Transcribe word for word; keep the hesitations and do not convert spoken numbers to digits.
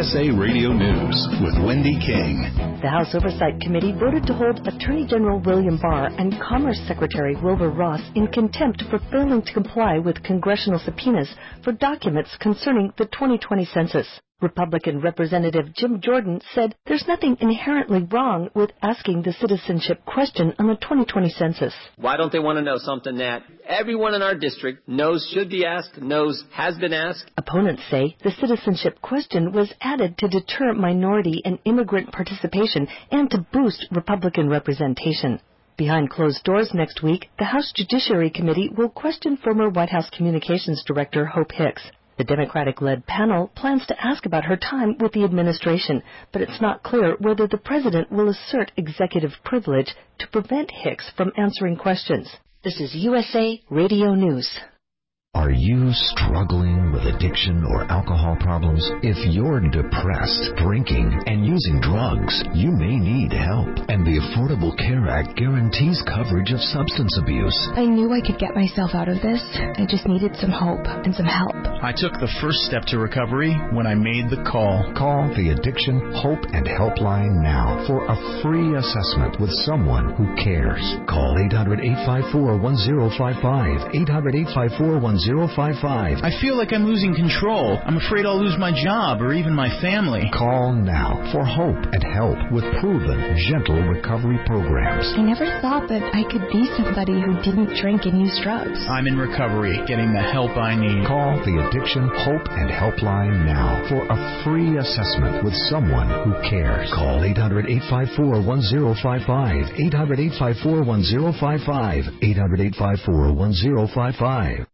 S A Radio News with Wendy King. The House Oversight Committee voted to hold Attorney General William Barr and Commerce Secretary Wilbur Ross in contempt for failing to comply with congressional subpoenas for documents concerning the twenty twenty census. Republican Representative Jim Jordan said there's nothing inherently wrong with asking the citizenship question on the twenty twenty census. Why don't they want to know something that everyone in our district knows should be asked, knows has been asked? Opponents say the citizenship question was added to deter minority and immigrant participation and to boost Republican representation. Behind closed doors next week, the House Judiciary Committee will question former White House Communications Director Hope Hicks. The Democratic-led panel plans to ask about her time with the administration, but it's not clear whether the president will assert executive privilege to prevent Hicks from answering questions. This is U S A Radio News. Are you struggling with addiction or alcohol problems? If you're depressed, drinking, and using drugs, you may need help. And the Affordable Care Act guarantees coverage of substance abuse. I knew I could get myself out of this. I just needed some hope and some help. I took the first step to recovery when I made the call. Call the Addiction Hope and Helpline now for a free assessment with someone who cares. Call eight hundred, eight five four, one zero five five, eight hundred, eight five four, one zero five five. I feel like I'm losing control. I'm afraid I'll lose my job or even my family. Call now for hope and help with proven, gentle recovery programs. I never thought that I could be somebody who didn't drink and use drugs. I'm in recovery, getting the help I need. Call the Addiction Hope and Helpline now for a free assessment with someone who cares. Call eight hundred, eight five four, one zero five five, eight hundred, eight five four, one zero five five, eight hundred, eight five four, one zero five five.